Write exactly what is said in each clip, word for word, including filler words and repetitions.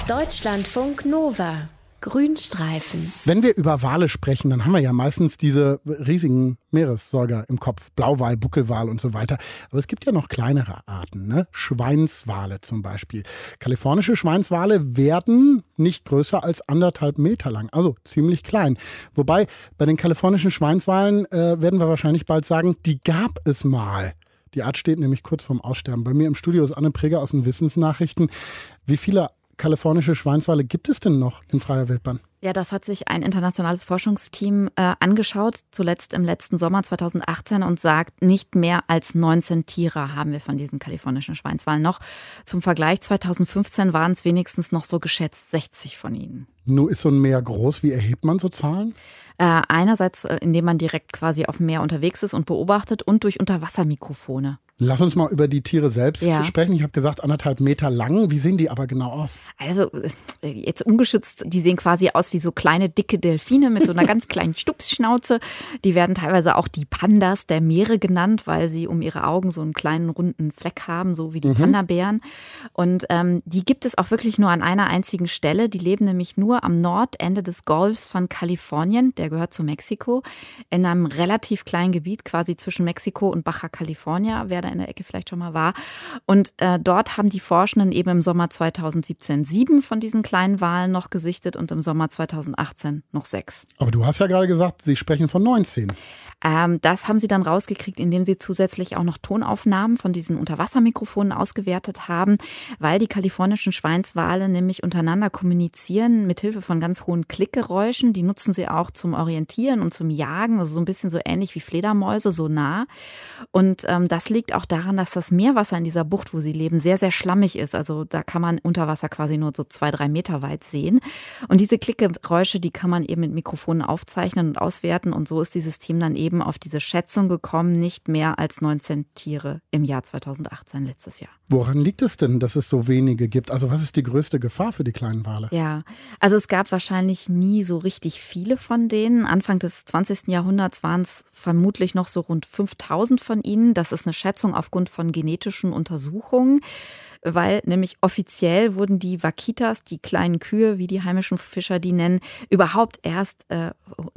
Deutschlandfunk Nova. Grünstreifen. Wenn wir über Wale sprechen, dann haben wir ja meistens diese riesigen Meeressäuger im Kopf. Blauwal, Buckelwal und so weiter. Aber es gibt ja noch kleinere Arten, ne? Schweinswale zum Beispiel. Kalifornische Schweinswale werden nicht größer als anderthalb Meter lang, also ziemlich klein. Wobei bei den kalifornischen Schweinswalen äh, werden wir wahrscheinlich bald sagen, die gab es mal. Die Art steht nämlich kurz vorm Aussterben. Bei mir im Studio ist Anne Preger aus den Wissensnachrichten. Wie viele kalifornische Schweinswale gibt es denn noch in freier Wildbahn? Ja, das hat sich ein internationales Forschungsteam äh, angeschaut, zuletzt im letzten Sommer zweitausendachtzehn und sagt, nicht mehr als neunzehn Tiere haben wir von diesen kalifornischen Schweinswalen noch. Zum Vergleich, zweitausendfünfzehn waren es wenigstens noch so geschätzt sechzig von ihnen. Nun ist so ein Meer groß. Wie erhebt man so Zahlen? Äh, einerseits, indem man direkt quasi auf dem Meer unterwegs ist und beobachtet und durch Unterwassermikrofone. Lass uns mal über die Tiere selbst ja. sprechen. Ich habe gesagt, anderthalb Meter lang. Wie sehen die aber genau aus? Also jetzt ungeschützt, die sehen quasi aus wie so kleine, dicke Delfine mit so einer ganz kleinen Stupsschnauze. Die werden teilweise auch die Pandas der Meere genannt, weil sie um ihre Augen so einen kleinen runden Fleck haben, so wie die mhm. Panda-Bären. Und ähm, die gibt es auch wirklich nur an einer einzigen Stelle. Die leben nämlich nur am Nordende des Golfs von Kalifornien. Der gehört zu Mexiko. In einem relativ kleinen Gebiet, quasi zwischen Mexiko und Baja California, wer da in der Ecke vielleicht schon mal war. Und äh, dort haben die Forschenden eben im Sommer zweitausendsiebzehn sieben von diesen kleinen Walen noch gesichtet und im Sommer zweitausendachtzehn noch sechs. Aber du hast ja gerade gesagt, Sie sprechen von neunzehn. Ähm, das haben sie dann rausgekriegt, indem sie zusätzlich auch noch Tonaufnahmen von diesen Unterwassermikrofonen ausgewertet haben, weil die kalifornischen Schweinswale nämlich untereinander kommunizieren mit Hilfe von ganz hohen Klickgeräuschen. Die nutzen sie auch zum Orientieren und zum Jagen, also so ein bisschen so ähnlich wie Fledermäuse, so nah. Und ähm, das liegt auch daran, dass das Meerwasser in dieser Bucht, wo sie leben, sehr, sehr schlammig ist. Also da kann man unter Wasser quasi nur so zwei, drei Meter weit sehen. Und diese Klickgeräusche, die kann man eben mit Mikrofonen aufzeichnen und auswerten. Und so ist dieses Team dann eben auf diese Schätzung gekommen, nicht mehr als neunzehn Tiere im Jahr zweitausendachtzehn, letztes Jahr. Woran liegt es denn, dass es so wenige gibt? Also was ist die größte Gefahr für die kleinen Wale? Ja, also es gab wahrscheinlich nie so richtig viele von denen. Anfang des zwanzigsten Jahrhunderts waren es vermutlich noch so rund fünftausend von ihnen. Das ist eine Schätzung aufgrund von genetischen Untersuchungen. Weil nämlich offiziell wurden die Vaquitas, die kleinen Kühe, wie die heimischen Fischer die nennen, überhaupt erst äh,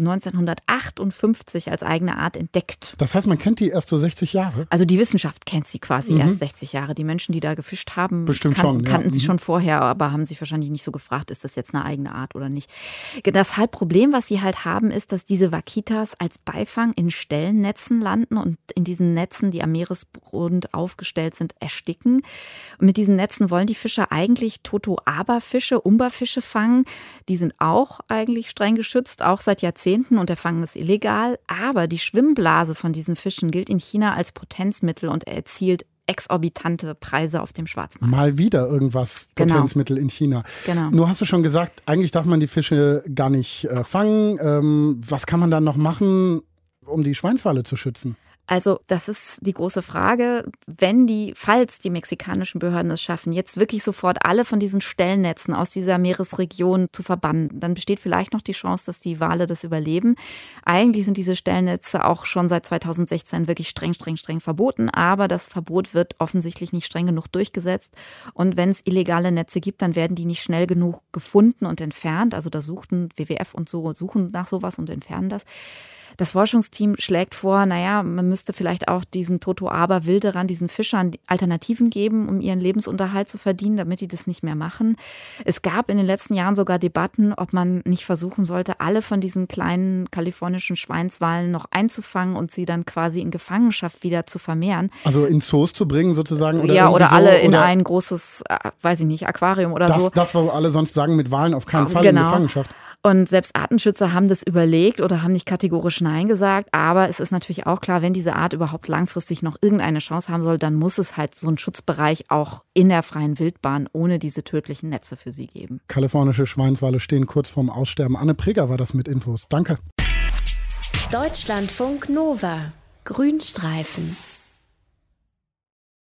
neunzehnhundertachtundfünfzig als eigene Art entdeckt. Das heißt, man kennt die erst so sechzig Jahre? Also die Wissenschaft kennt sie quasi mhm. erst sechzig Jahre. Die Menschen, die da gefischt haben, Bestimmt kan- schon, ja. kannten sie mhm. schon vorher, aber haben sich wahrscheinlich nicht so gefragt, ist das jetzt eine eigene Art oder nicht. Das Hauptproblem, was sie halt haben, ist, dass diese Vaquitas als Beifang in Stellennetzen landen und in diesen Netzen, die am Meeresgrund aufgestellt sind, ersticken. Und mit diesen Netzen wollen die Fischer eigentlich Totoaba-Fische, Umberfische fangen. Die sind auch eigentlich streng geschützt, auch seit Jahrzehnten und der Fang ist illegal. Aber die Schwimmblase von diesen Fischen gilt in China als Potenzmittel und erzielt exorbitante Preise auf dem Schwarzmarkt. Mal wieder irgendwas Potenzmittel genau. in China. Genau. Nur hast du schon gesagt, eigentlich darf man die Fische gar nicht äh, fangen. Ähm, was kann man dann noch machen, um die Schweinswale zu schützen? Also das ist die große Frage, wenn die, falls die mexikanischen Behörden es schaffen, jetzt wirklich sofort alle von diesen Stellnetzen aus dieser Meeresregion zu verbannen, dann besteht vielleicht noch die Chance, dass die Wale das überleben. Eigentlich sind diese Stellnetze auch schon seit zweitausendsechzehn wirklich streng, streng, streng verboten, aber das Verbot wird offensichtlich nicht streng genug durchgesetzt. Und wenn es illegale Netze gibt, dann werden die nicht schnell genug gefunden und entfernt. Also da suchten W W F und so, suchen nach sowas und entfernen das. Das Forschungsteam schlägt vor, naja, man müsste vielleicht auch diesen Totoaba-Wilderern, diesen Fischern Alternativen geben, um ihren Lebensunterhalt zu verdienen, damit die das nicht mehr machen. Es gab in den letzten Jahren sogar Debatten, ob man nicht versuchen sollte, alle von diesen kleinen kalifornischen Schweinswalen noch einzufangen und sie dann quasi in Gefangenschaft wieder zu vermehren. Also in Zoos zu bringen sozusagen? Oder ja, oder so, alle in oder ein großes, weiß ich nicht, Aquarium oder das, so. Das, was alle sonst sagen, mit Walen auf keinen Fall genau. in Gefangenschaft. Und selbst Artenschützer haben das überlegt oder haben nicht kategorisch Nein gesagt. Aber es ist natürlich auch klar, wenn diese Art überhaupt langfristig noch irgendeine Chance haben soll, dann muss es halt so einen Schutzbereich auch in der freien Wildbahn ohne diese tödlichen Netze für sie geben. Kalifornische Schweinswale stehen kurz vorm Aussterben. Anne Preger war das mit Infos. Danke. Deutschlandfunk Nova. Grünstreifen.